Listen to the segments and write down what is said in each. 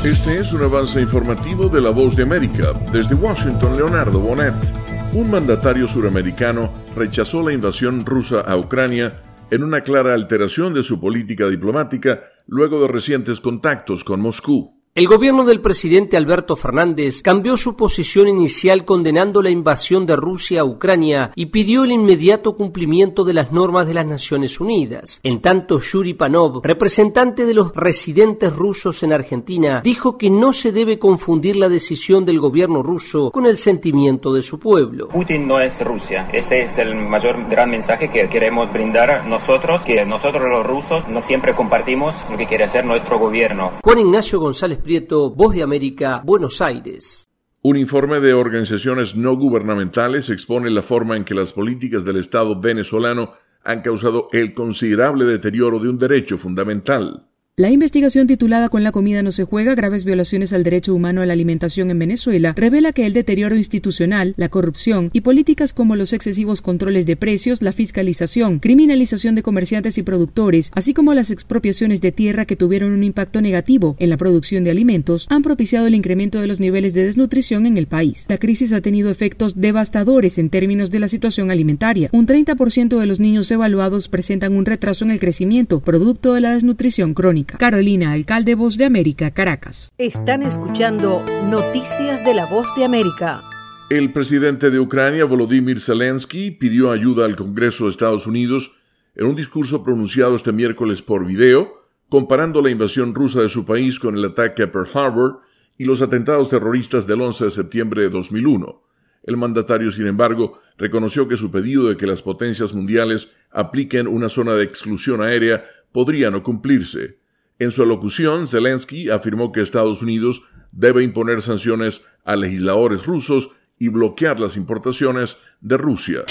Este es un avance informativo de La Voz de América. Desde Washington, Leonardo Bonet. Un mandatario suramericano rechazó la invasión rusa a Ucrania en una clara alteración de su política diplomática luego de recientes contactos con Moscú. El gobierno del presidente Alberto Fernández cambió su posición inicial condenando la invasión de Rusia a Ucrania y pidió el inmediato cumplimiento de las normas de las Naciones Unidas. En tanto, Yuri Panov, representante de los residentes rusos en Argentina, dijo que no se debe confundir la decisión del gobierno ruso con el sentimiento de su pueblo. Putin no es Rusia. Ese es el gran mensaje que queremos brindar nosotros, que nosotros los rusos no siempre compartimos lo que quiere hacer nuestro gobierno. Juan Ignacio González Prieto, Voz de América, Buenos Aires. Un informe de organizaciones no gubernamentales expone la forma en que las políticas del Estado venezolano han causado el considerable deterioro de un derecho fundamental. La investigación titulada Con la comida no se juega, graves violaciones al derecho humano a la alimentación en Venezuela, revela que el deterioro institucional, la corrupción y políticas como los excesivos controles de precios, la fiscalización, criminalización de comerciantes y productores, así como las expropiaciones de tierra que tuvieron un impacto negativo en la producción de alimentos, han propiciado el incremento de los niveles de desnutrición en el país. La crisis ha tenido efectos devastadores en términos de la situación alimentaria. Un 30% de los niños evaluados presentan un retraso en el crecimiento, producto de la desnutrición crónica. Carolina Alcalde, Voz de América, Caracas. Están escuchando Noticias de la Voz de América. El presidente de Ucrania, Volodymyr Zelensky, pidió ayuda al Congreso de Estados Unidos en un discurso pronunciado este miércoles por video, comparando la invasión rusa de su país con el ataque a Pearl Harbor y los atentados terroristas del 11 de septiembre de 2001. El mandatario, sin embargo, reconoció que su pedido de que las potencias mundiales apliquen una zona de exclusión aérea podría no cumplirse. En su alocución, Zelensky afirmó que Estados Unidos debe imponer sanciones a legisladores rusos y bloquear las importaciones de Rusia.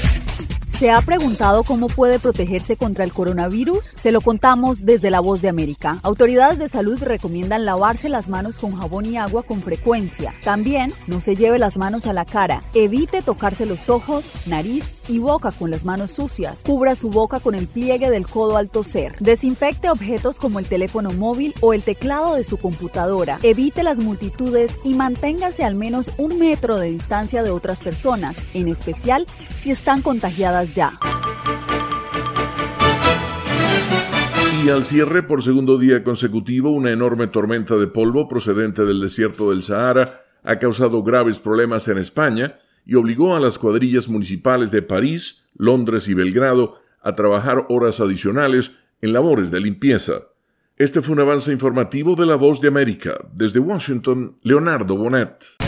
¿Se ha preguntado cómo puede protegerse contra el coronavirus? Se lo contamos desde La Voz de América. Autoridades de salud recomiendan lavarse las manos con jabón y agua con frecuencia. También no se lleve las manos a la cara. Evite tocarse los ojos, nariz y boca con las manos sucias. Cubra su boca con el pliegue del codo al toser. Desinfecte objetos como el teléfono móvil o el teclado de su computadora. Evite las multitudes y manténgase al menos 1 metro de distancia de otras personas, en especial si están contagiadas ya. Y al cierre, por segundo día consecutivo, una enorme tormenta de polvo procedente del desierto del Sahara ha causado graves problemas en España y obligó a las cuadrillas municipales de París, Londres y Belgrado a trabajar horas adicionales en labores de limpieza. Este fue un avance informativo de La Voz de América. Desde Washington, Leonardo Bonet.